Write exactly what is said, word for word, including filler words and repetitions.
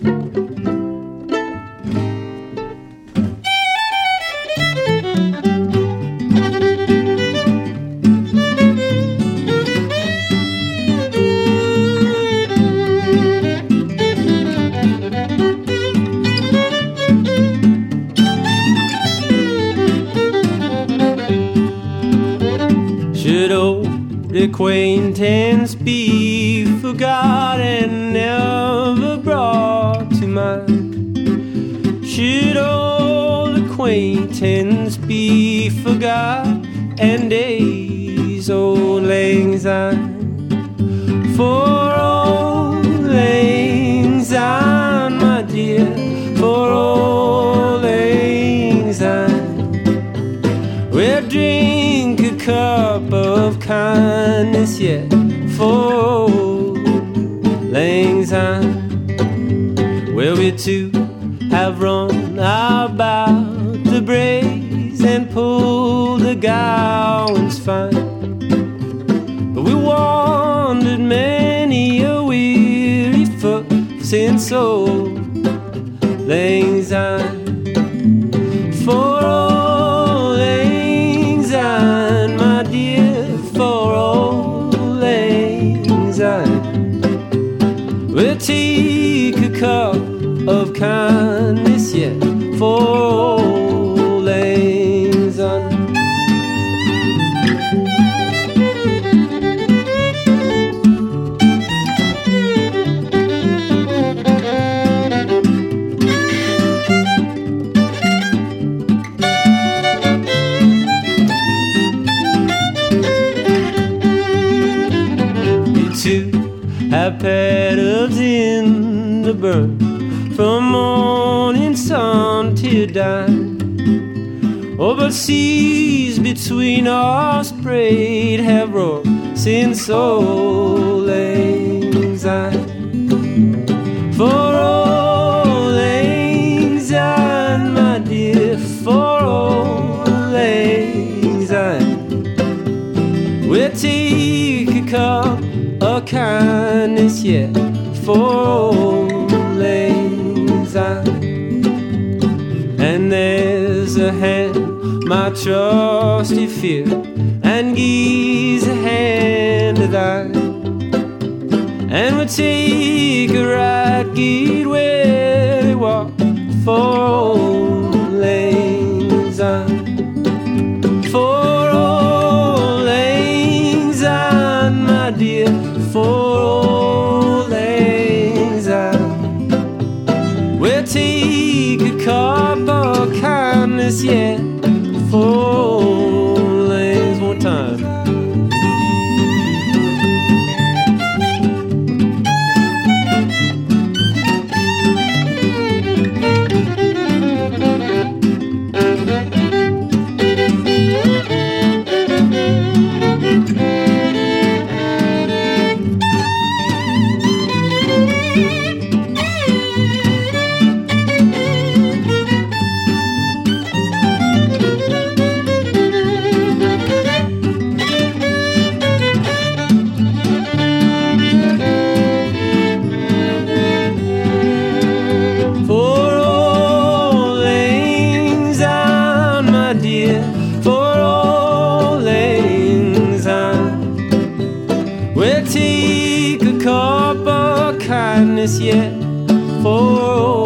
Should old acquaintance be forgot and never brought to mind? Should old acquaintance be forgot and days old lang syne? For old lang syne, my dear, for old lang syne, we'll drink a cup of kindness yet for old lang syne, where we two have run about the braes and pulled the gowans fine. But we wandered many a weary foot since old lang syne. For old lang syne, my dear, for old lang syne, we'll take a cup of kindness yet for old lang syne. Have paddles in the burn from morning sun till dawn. Oh, but seas between us sprayed have roared since old lang syne. For old lang syne, my dear, for old lang syne, we'll take a cup of kindness yet for old lang syne. And there's a hand my trusty fear, and gives a hand to thine, and we'll take a right good where they walk for old lang syne. For old lang syne, my dear, for old lang syne, we'll take a cup of kindness yet for old lang. One time. We'll take a cup of kindness yet for